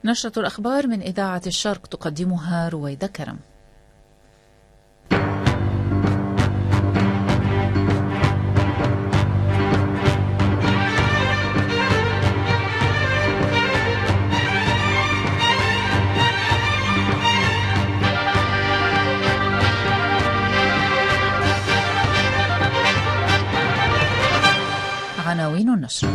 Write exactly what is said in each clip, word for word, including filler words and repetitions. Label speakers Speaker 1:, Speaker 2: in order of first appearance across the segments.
Speaker 1: نشرة الأخبار من إذاعة الشرق تقدمها رويدة كرم. عناوين النشر: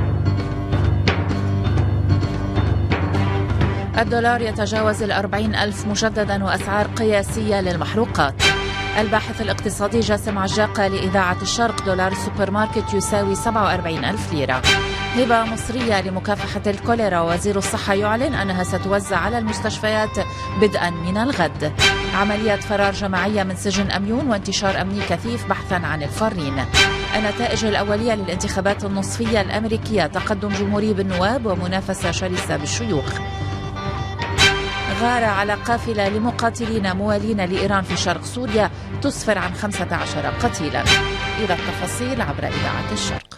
Speaker 1: الدولار يتجاوز الأربعين ألف مجددا وأسعار قياسية للمحروقات. الباحث الاقتصادي جاسم عجاقة لإذاعة الشرق: دولار السوبر ماركت يساوي سبعة وأربعين ألف ليرة. هبة مصرية لمكافحة الكوليرا: وزير الصحة يعلن أنها ستوزع على المستشفيات بدءا من الغد. عملية فرار جماعية من سجن أميون وانتشار أمني كثيف بحثا عن الفارين. النتائج الأولية للانتخابات النصفية الأمريكية: تقدم جمهوري بالنواب ومنافسة شرسة بالشيوخ. غارة على قافلة لمقاتلين موالين لإيران في شرق سوريا تسفر عن خمسة عشر قتيلا. إلى التفاصيل عبر إذاعة الشرق.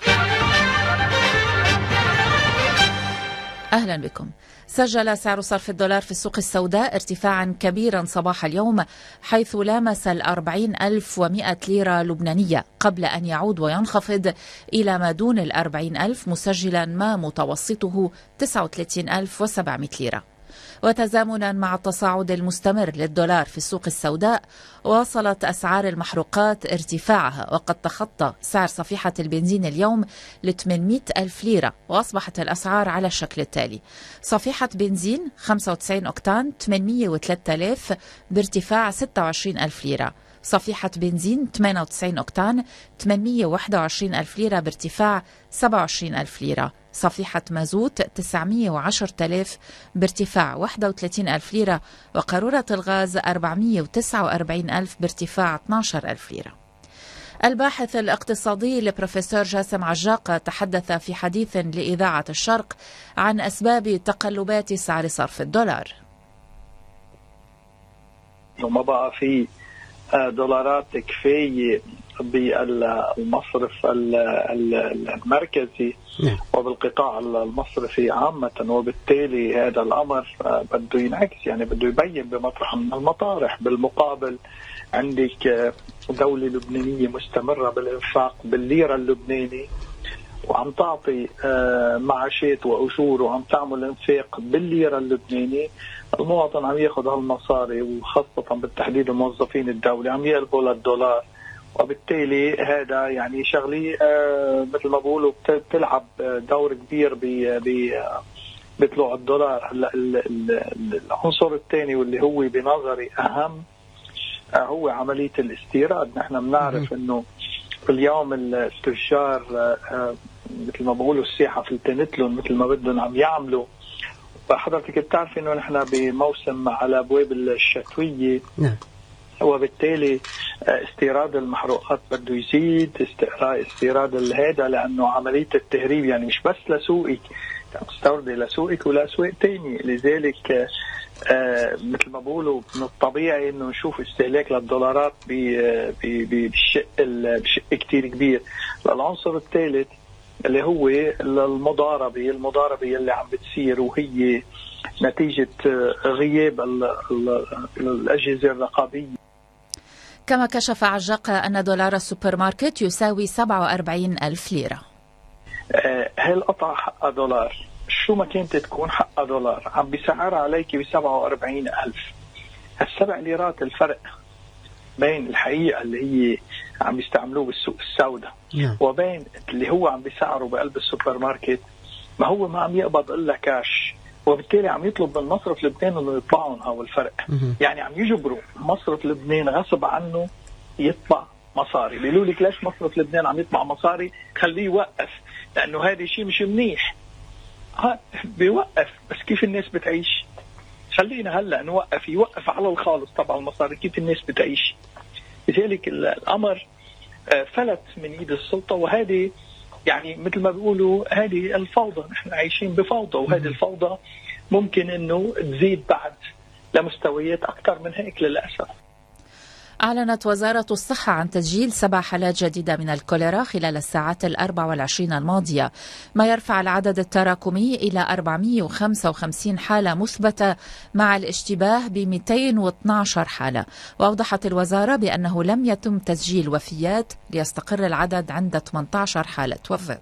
Speaker 1: أهلا بكم. سجل سعر صرف الدولار في السوق السوداء ارتفاعا كبيرا صباح اليوم، حيث لامس الأربعين ألف ومئة ليرة لبنانية قبل أن يعود وينخفض إلى ما دون الأربعين ألف، مسجلا ما متوسطه تسعة وثلاثين ألف وسبعمئة ليرة. وتزامنا مع التصاعد المستمر للدولار في السوق السوداء، واصلت أسعار المحروقات ارتفاعها، وقد تخطى سعر صفيحة البنزين اليوم ل ثمانمئة ألف ليرة، وأصبحت الأسعار على الشكل التالي: صفيحة بنزين خمسة وتسعين أوكتان ثمانمئة وثلاثة آلاف بارتفاع ستة وعشرين ألف ليرة، صفيحة بنزين ثمانية وتسعين أوكتان ثمانمئة وواحد وعشرين ألف ليرة بارتفاع سبعة وعشرين ألف ليرة، صفيحة مازوت تسعمئة وعشرة آلاف بارتفاع واحد وثلاثين ألف ليرة، وقارورة الغاز أربعمئة وتسعة وأربعين ألف بارتفاع اثني عشر ألف ليرة. الباحث الاقتصادي البروفيسور جاسم عجاقة تحدث في حديث لإذاعة الشرق عن أسباب تقلبات سعر صرف الدولار.
Speaker 2: وما بقى في دولارات كفاية بالمصرف المركزي وبالقطاع المصرفي عامة، وبالتالي هذا الأمر بده ينعكس، يعني بده يبين بمطرح من المطارح. بالمقابل عندك دولة لبنانية مستمرة بالإنفاق بالليرة اللبناني، وعم تعطي معاشات وأجور، وعم تعمل انفاق بالليرة اللبناني. المواطن عم ياخذ هالمصاري، وخاصة بالتحديد موظفين الدولة عم يقلبوا للدولار، وبالتالي هذا يعني شغلي آه مثل ما بقولوا بتلعب دور كبير بطلوع الدولار. العنصر الثاني واللي هو بنظري أهم آه هو عملية الاستيراد. نحن بنعرف إنه اليوم التجار آه مثل ما بقولوا الساحة فلتنتلون مثل ما بدهم عم يعملوا. فحضرتك بتعرف إنه نحن بموسم على أبواب الشتوية، وبالتالي استيراد المحروقات بده يزيد، استيراد هذا لأنه عملية التهريب يعني مش بس لسوقك، تستوردي لسوقك ولأسواق تانية. لذلك آه مثل ما بقولوا من الطبيعي إنه نشوف استهلاك للدولارات بشق بشق كتير كبير. العنصر الثالث اللي هو المضاربة المضاربة اللي عم بتصير، وهي نتيجة غياب الأجهزة الرقابية.
Speaker 1: كما كشف عجاقة أن دولار السوبر ماركت يساوي سبعة وأربعين ألف ليرة.
Speaker 2: هالقطعة حقها دولار، شو ما كانت تكون حقها دولار، عم بيسعر عليك ب سبعة وأربعين ألف. السبع ليرات الفرق بين الحقيقة اللي هي عم بيستعملوه بالسوق السوداء وبين اللي هو عم بيسعره بقلب السوبر ماركت. ما هو ما عم يقبض إلا كاش، وبالتالي عم يطلب من مصرف لبنان انه يطلعون هذا الفرق. يعني عم يجبروا مصرف لبنان غصب عنه يطلع مصاري. بيقولوا لك ليش مصرف لبنان عم يطلع مصاري؟ خليه يوقف، لانه هذا شيء مش منيح. ها بيوقف، بس كيف الناس بتعيش؟ خلينا هلا نوقف، يوقف على الخالص طبعا المصاري، كيف الناس بتعيش؟ لذلك الامر فلت من ايد السلطه، وهذه يعني مثل ما بيقولوا هذه الفوضى. نحن عايشين بفوضى، وهذه الفوضى ممكن انه تزيد بعد لمستويات اكثر من هيك للاسف.
Speaker 1: أعلنت وزارة الصحة عن تسجيل سبع حالات جديدة من الكوليرا خلال الساعات الأربع والعشرين الماضية، ما يرفع العدد التراكمي إلى أربعمئة وخمسة وخمسين حالة مثبتة مع الاشتباه ب مئتين واثني عشر حالة. وأوضحت الوزارة بأنه لم يتم تسجيل وفيات ليستقر العدد عند ثمانية عشر حالة وفاة.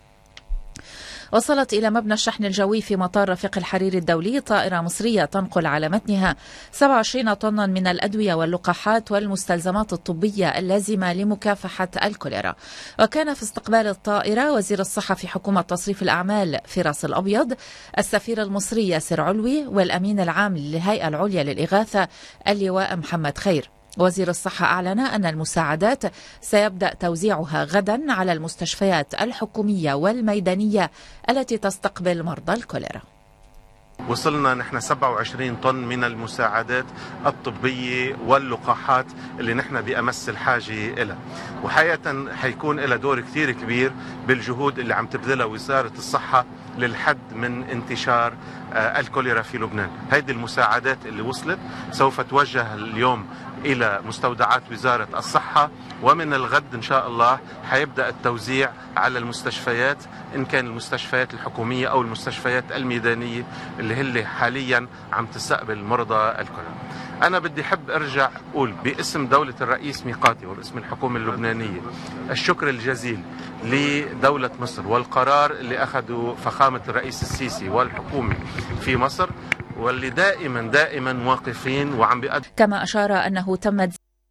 Speaker 1: وصلت إلى مبنى الشحن الجوي في مطار رفيق الحريري الدولي طائرة مصرية تنقل على متنها سبعة وعشرين طنا من الأدوية واللقاحات والمستلزمات الطبية اللازمة لمكافحة الكوليرا. وكان في استقبال الطائرة وزير الصحة في حكومة تصريف الأعمال فراس الأبيض، السفير المصري ياسر علوي، والأمين العام للهيئة العليا للإغاثة اللواء محمد خير. وزير الصحة أعلن أن المساعدات سيبدأ توزيعها غدا على المستشفيات الحكومية والميدانية التي تستقبل مرضى الكوليرا.
Speaker 3: وصلنا نحن سبعة وعشرين طن من المساعدات الطبية واللقاحات اللي نحن بأمس الحاجة إلها، وحقيقة حيكون لها دور كثير كبير بالجهود اللي عم تبذلها وزارة الصحة للحد من انتشار الكوليرا في لبنان. هذه المساعدات اللي وصلت سوف توجه اليوم إلى مستودعات وزارة الصحة، ومن الغد إن شاء الله حيبدأ التوزيع على المستشفيات، إن كان المستشفيات الحكومية أو المستشفيات الميدانية اللي هي حاليا عم تستقبل مرضى الكوليرا. أنا بدي حب أرجع أقول باسم دولة الرئيس ميقاتي وباسم الحكومة اللبنانية الشكر الجزيل لدولة مصر والقرار اللي أخذوا فخامة الرئيس السيسي والحكومة في مصر، واللي دائما دائما واقفين وعم بيقدم.
Speaker 1: كما أشار أنه تم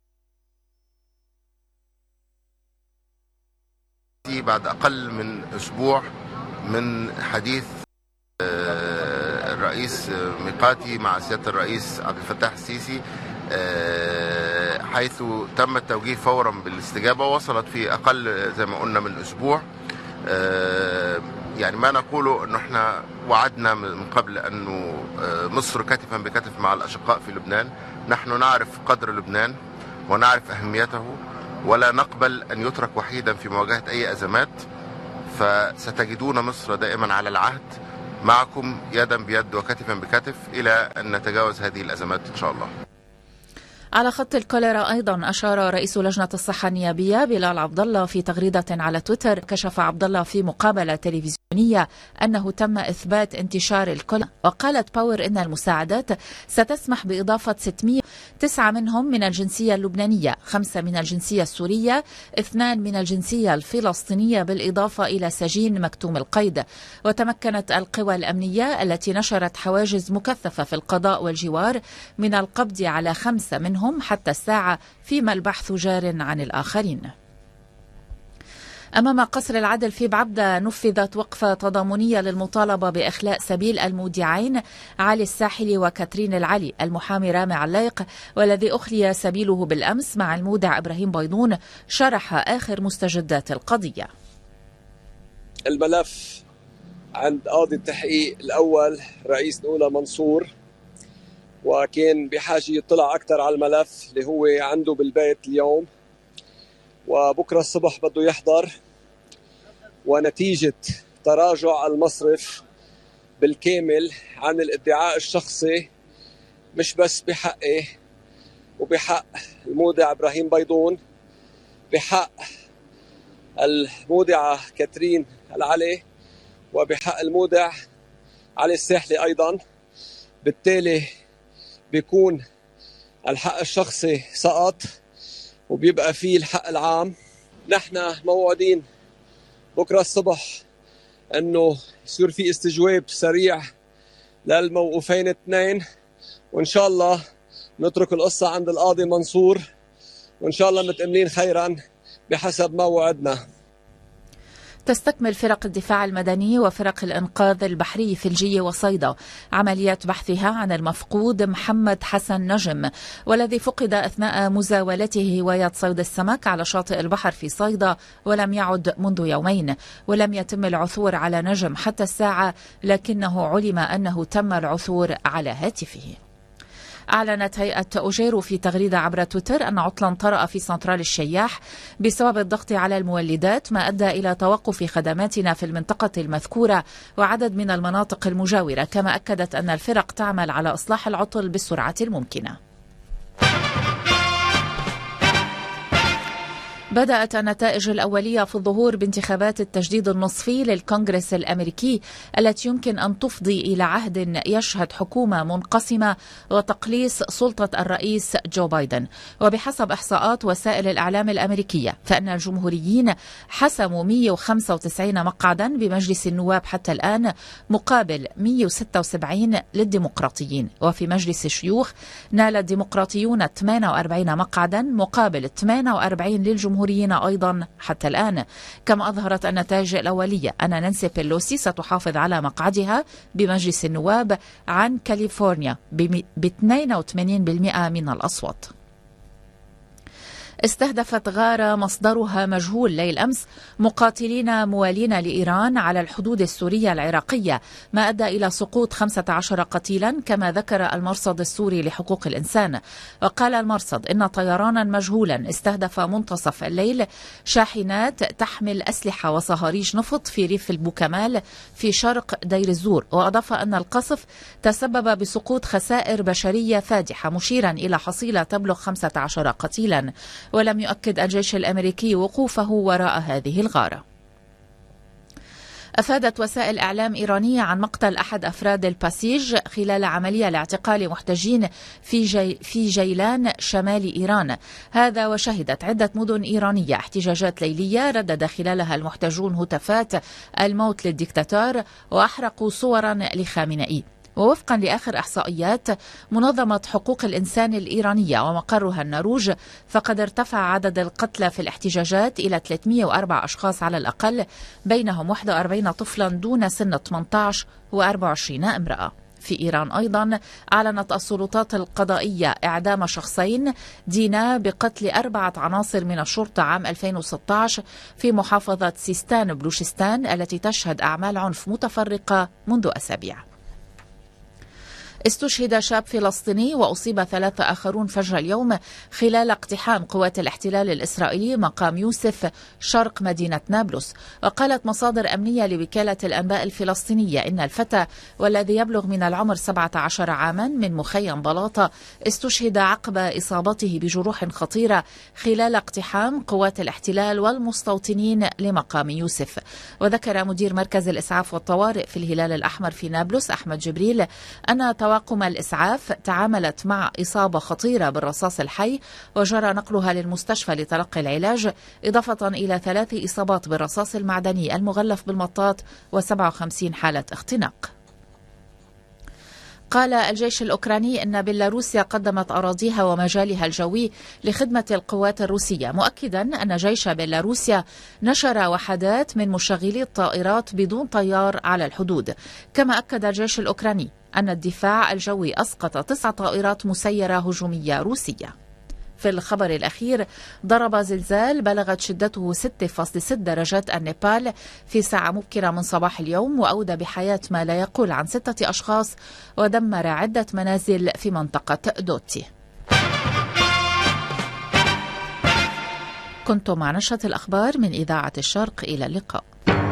Speaker 4: بعد أقل من أسبوع من حديث الرئيس ميقاتي مع سيادة الرئيس عبد الفتاح السيسي، حيث تم التوجيه فورا بالاستجابة، وصلت في أقل زي ما قلنا من أسبوع. يعني ما نقوله أنه احنا وعدنا من قبل أنه مصر كتفا بكتف مع الأشقاء في لبنان. نحن نعرف قدر لبنان ونعرف أهميته، ولا نقبل أن يترك وحيدا في مواجهة أي أزمات، فستجدون مصر دائما على العهد معكم يدا بيد وكتفا بكتف إلى أن نتجاوز هذه الأزمات إن شاء الله.
Speaker 1: على خط الكوليرا أيضا أشار رئيس لجنة الصحة النيابية بلال عبد الله في تغريدة على تويتر. كشف عبد الله في مقابلة تلفزيونية أنه تم إثبات انتشار الكوليرا. وقالت باور إن المساعدات ستسمح بإضافة ستمئة تسعة منهم من الجنسية اللبنانية، خمسة من الجنسية السورية، اثنان من الجنسية الفلسطينية، بالإضافة إلى سجين مكتوم القيد. وتمكنت القوى الأمنية التي نشرت حواجز مكثفة في القضاء والجوار من القبض على خمسة منهم حتى الساعة، فيما البحث جار عن الآخرين. أمام قصر العدل في بعبدة نفذت وقفة تضامنية للمطالبة بإخلاء سبيل المودعين علي الساحلي وكاترين العلي. المحامي رامي علايق والذي أخلي سبيله بالأمس مع المودع إبراهيم بيضون شرح آخر مستجدات القضية.
Speaker 5: الملف عند قاضي التحقيق الأول رئيس نولا منصور، وكان بحاجة يطلع أكثر على الملف اللي هو عنده بالبيت اليوم، وبكرة الصبح بده يحضر. ونتيجة تراجع المصرف بالكامل عن الادعاء الشخصي، مش بس بحقه وبحق المودع إبراهيم بيضون، بحق المودعة كاترين العلي، وبحق المودع علي الساحلي أيضا، بالتالي بيكون الحق الشخصي سقط وبيبقى فيه الحق العام. نحن موعودين بكرة الصبح انه يصير في استجواب سريع للموقوفين اثنين، وان شاء الله نترك القصة عند القاضي منصور، وان شاء الله متأملين خيرا بحسب ما وعدنا.
Speaker 1: تستكمل فرق الدفاع المدني وفرق الإنقاذ البحري في الجية وصيدا عمليات بحثها عن المفقود محمد حسن نجم، والذي فقد أثناء مزاولته هواية صيد السمك على شاطئ البحر في صيدا، ولم يعد منذ يومين. ولم يتم العثور على نجم حتى الساعة، لكنه علم أنه تم العثور على هاتفه. أعلنت هيئة أوجيرو في تغريدة عبر تويتر أن عطلا طرأ في سنترال الشياح بسبب الضغط على المولدات، ما أدى إلى توقف خدماتنا في المنطقة المذكورة وعدد من المناطق المجاورة. كما أكدت أن الفرق تعمل على إصلاح العطل بالسرعة الممكنة. بدأت النتائج الأولية في الظهور بانتخابات التجديد النصفي للكونغرس الأمريكي التي يمكن أن تفضي إلى عهد يشهد حكومة منقسمة وتقليص سلطة الرئيس جو بايدن. وبحسب إحصاءات وسائل الإعلام الأمريكية فإن الجمهوريين حسموا مئة وخمسة وتسعين مقعدا بمجلس النواب حتى الآن مقابل مئة وستة وسبعين للديمقراطيين. وفي مجلس الشيوخ نال الديمقراطيون ثمانية وأربعين مقعدا مقابل ثمانية وأربعين للجمهوريين أيضا حتى الآن. كما أظهرت النتائج الأولية أن نانسي بيلوسي ستحافظ على مقعدها بمجلس النواب عن كاليفورنيا ب اثنين وثمانين بالمئة من الأصوات. استهدفت غارة مصدرها مجهول ليل أمس مقاتلين موالين لإيران على الحدود السورية العراقية، ما أدى إلى سقوط خمسة عشر قتيلا كما ذكر المرصد السوري لحقوق الإنسان. وقال المرصد إن طيرانا مجهولا استهدف منتصف الليل شاحنات تحمل أسلحة وصهاريج نفط في ريف البوكمال في شرق دير الزور. وأضاف أن القصف تسبب بسقوط خسائر بشرية فادحة، مشيرا إلى حصيلة تبلغ خمسة عشر قتيلا. ولم يؤكد الجيش الأمريكي وقوفه وراء هذه الغارة. أفادت وسائل إعلام إيرانية عن مقتل أحد أفراد الباسيج خلال عملية لاعتقال محتجين في, جي في جيلان شمال إيران. هذا وشهدت عدة مدن إيرانية احتجاجات ليلية ردد خلالها المحتجون هتافات الموت للديكتاتور وأحرقوا صورا لخامنئي. ووفقا لآخر إحصائيات منظمة حقوق الإنسان الإيرانية ومقرها النرويج فقد ارتفع عدد القتلى في الاحتجاجات إلى ثلاثمئة وأربعة أشخاص على الأقل، بينهم واحد وأربعين طفلا دون سن ثمانية عشر وأربعة وعشرين امرأة. في إيران أيضا أعلنت السلطات القضائية إعدام شخصين دينا بقتل أربعة عناصر من الشرطة عام ألفين وستة عشر في محافظة سيستان بلوشستان التي تشهد أعمال عنف متفرقة منذ أسابيع. استشهد شاب فلسطيني وأصيب ثلاثة آخرون فجر اليوم خلال اقتحام قوات الاحتلال الإسرائيلي مقام يوسف شرق مدينة نابلس. وقالت مصادر أمنية لوكالة الأنباء الفلسطينية إن الفتى والذي يبلغ من العمر سبعة عشر عاما من مخيم بلاطة استشهد عقب إصابته بجروح خطيرة خلال اقتحام قوات الاحتلال والمستوطنين لمقام يوسف. وذكر مدير مركز الإسعاف والطوارئ في الهلال الأحمر في نابلس أحمد جبريل أن طواقم الإسعاف تعاملت مع إصابة خطيرة بالرصاص الحي وجرى نقلها للمستشفى لتلقي العلاج، إضافة إلى ثلاث إصابات بالرصاص المعدني المغلف بالمطاط وسبعة وخمسين حالة اختناق. قال الجيش الأوكراني أن بيلاروسيا قدمت أراضيها ومجالها الجوي لخدمة القوات الروسية، مؤكدا أن جيش بيلاروسيا نشر وحدات من مشغلي الطائرات بدون طيار على الحدود. كما أكد الجيش الأوكراني أن الدفاع الجوي أسقط تسع طائرات مسيرة هجومية روسية. في الخبر الأخير ضرب زلزال بلغت شدته ستة فاصلة ستة درجات النيبال في ساعة مبكرة من صباح اليوم وأودى بحياة ما لا يقل عن ستة أشخاص ودمر عدة منازل في منطقة دوتي. كنتم مع نشرة الأخبار من إذاعة الشرق، إلى اللقاء.